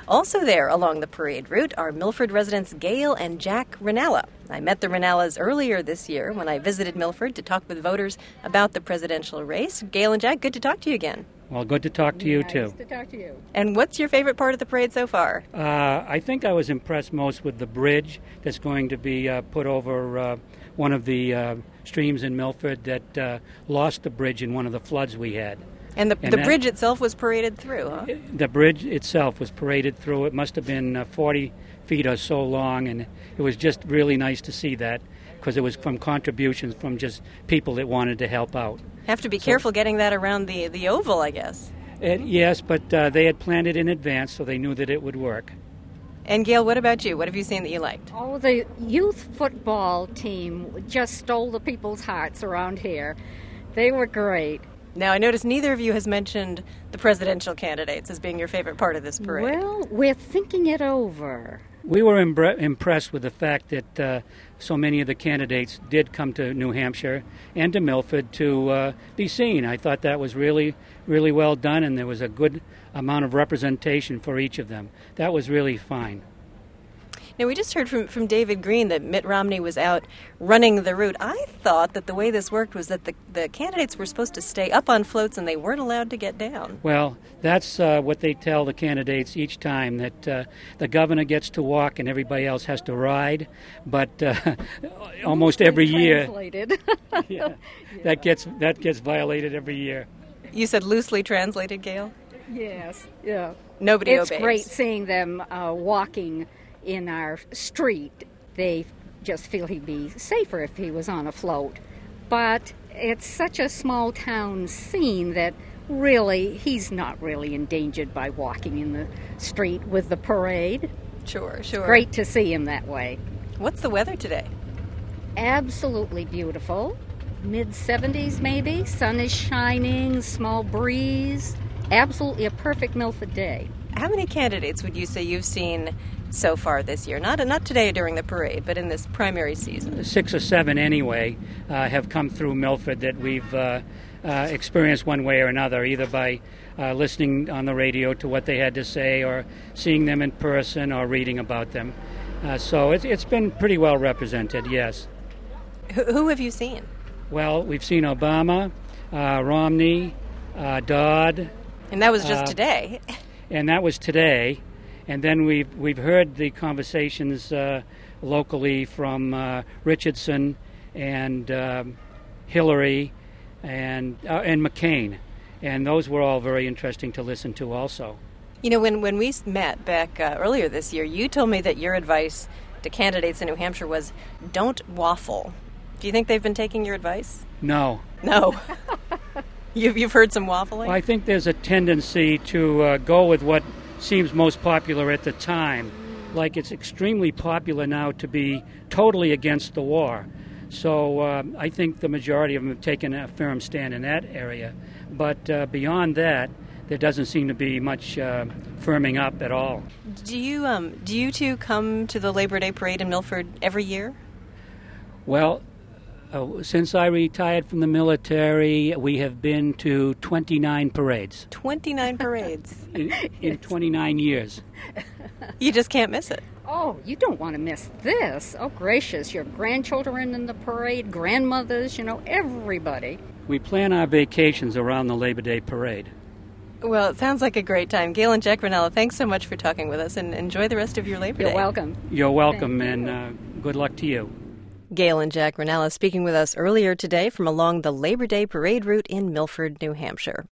Also there along the parade route are Milford residents Gail and Jack Ranella. I met the Ranellas earlier this year when I visited Milford to talk with voters about the presidential race. Gail and Jack, good to talk to you again. Well, good to talk to you, too. Nice to talk to you. And what's your favorite part of the parade so far? I think I was impressed most with the bridge that's going to be put over one of the streams in Milford that lost the bridge in one of the floods we had. And the bridge itself was paraded through, huh? The bridge itself was paraded through. It must have been 40 feet or so long, and it was just really nice to see that because it was from contributions from just people that wanted to help out. Have to be careful getting that around the oval, I guess. Yes, but they had planned it in advance, so they knew that it would work. And Gail, what about you? What have you seen that you liked? Oh, the youth football team just stole the people's hearts around here. They were great. Now, I notice neither of you has mentioned the presidential candidates as being your favorite part of this parade. Well, we're thinking it over. We were impressed with the fact that so many of the candidates did come to New Hampshire and to Milford to be seen. I thought that was really, really well done, and there was a good amount of representation for each of them. That was really fine. Now, we just heard from David Green that Mitt Romney was out running the route. I thought that the way this worked was that the candidates were supposed to stay up on floats and they weren't allowed to get down. Well, that's what they tell the candidates each time, that the governor gets to walk and everybody else has to ride. But almost every year, yeah, that gets violated every year. You said loosely translated, Gail? Yes, yeah. Nobody obeys. It's great seeing them walking in our street. They just feel he'd be safer if he was on a float. But it's such a small town scene that really he's not really endangered by walking in the street with the parade. Sure. Great to see him that way. What's the weather today? Absolutely beautiful. Mid-70s maybe. Sun is shining, small breeze. Absolutely a perfect Milford day. How many candidates would you say you've seen so far this year? Not today during the parade, but in this primary season. 6 or 7 anyway have come through Milford that we've experienced one way or another, either by listening on the radio to what they had to say or seeing them in person or reading about them. So it's been pretty well represented, yes. Who have you seen? Well, we've seen Obama, Romney, Dodd. And that was just today. And that was today. And then we've heard the conversations locally from Richardson and Hillary and McCain, and those were all very interesting to listen to also. You know, when we met back earlier this year, you told me that your advice to candidates in New Hampshire was don't waffle. Do you think they've been taking your advice? No. You've heard some waffling? Well, I think there's a tendency to go with what seems most popular at the time. Like it's extremely popular now to be totally against the war. So I think the majority of them have taken a firm stand in that area. But beyond that, there doesn't seem to be much firming up at all. Do you two come to the Labor Day Parade in Milford every year? Well, since I retired from the military, we have been to 29 parades. 29 parades? in 29 years. You just can't miss it. Oh, you don't want to miss this. Oh, gracious. Your grandchildren in the parade, grandmothers, everybody. We plan our vacations around the Labor Day Parade. Well, it sounds like a great time. Gail and Jack Ranella, thanks so much for talking with us, and enjoy the rest of your Labor Day. You're welcome. You're welcome, and good luck to you. Gail and Jack Ranella speaking with us earlier today from along the Labor Day Parade route in Milford, New Hampshire.